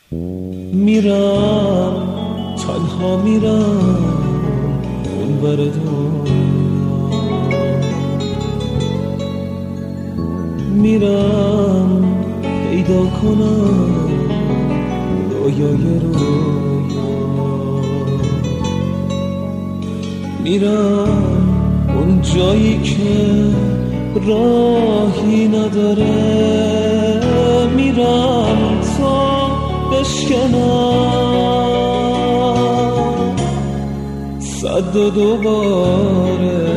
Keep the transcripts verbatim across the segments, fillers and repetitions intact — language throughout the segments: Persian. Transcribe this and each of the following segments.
میرم تنها میرم اون ور دنیا، میرم پیدا کنم رویای رویا، میرم اون جایی که راهی نداره، میرم تا بشکنم صد و دوباره.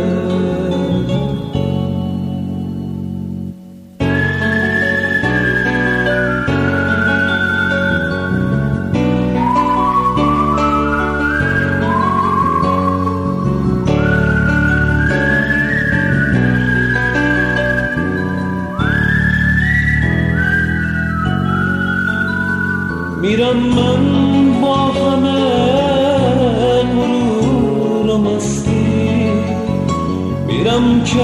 میرم من با همه غرور و مستی، میرم که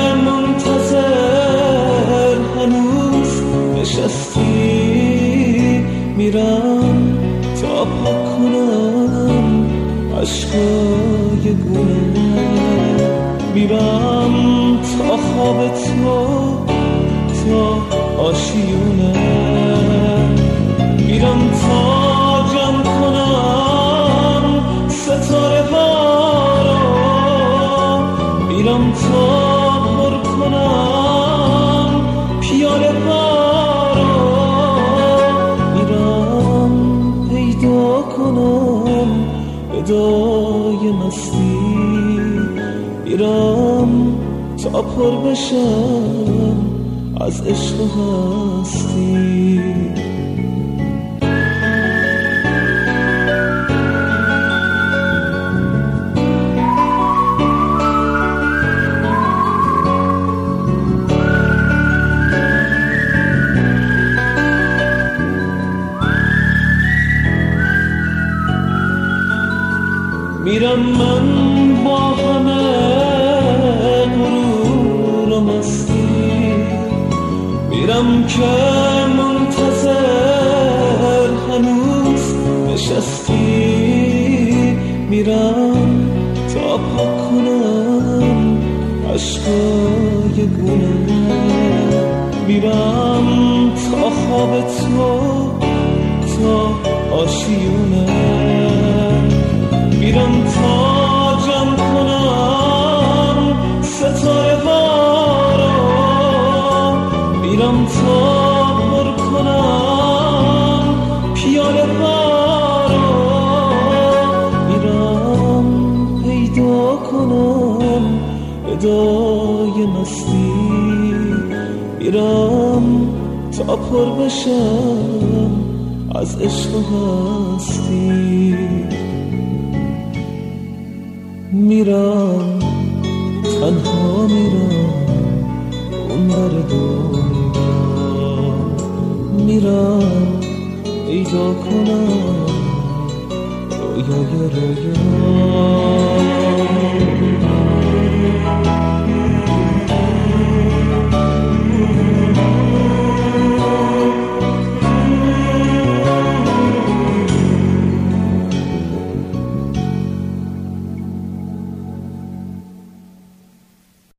منتظر هنوز نشستی، میرم تا پاک کنم عشقای گونه، میرم تا خواب تو تا آشیونه، میرم تا جمع کنم ستاره ها رو، میرم تا پر کنم پیاله ها رو، میرم پیدا کنم ادای مستی، میرم تا پر بشم از عشق و هستی. میرم من با همه غرور و مستی، میرم که منتظر هنوز نشستی، میرم تا پاک کنم عشقای گونه، میرم تا خواب تو تا آشیونه، میرم تا جمع کنم ستاره ها رو، میرم تا پر کنم پیاله ها رو، میرم پیدا کنم ادای مستی، میرم تا پر بشم از عشق و هستی، میرم تنها میرم اون ور دنیا، میرم پیدا کنم رویای رویا.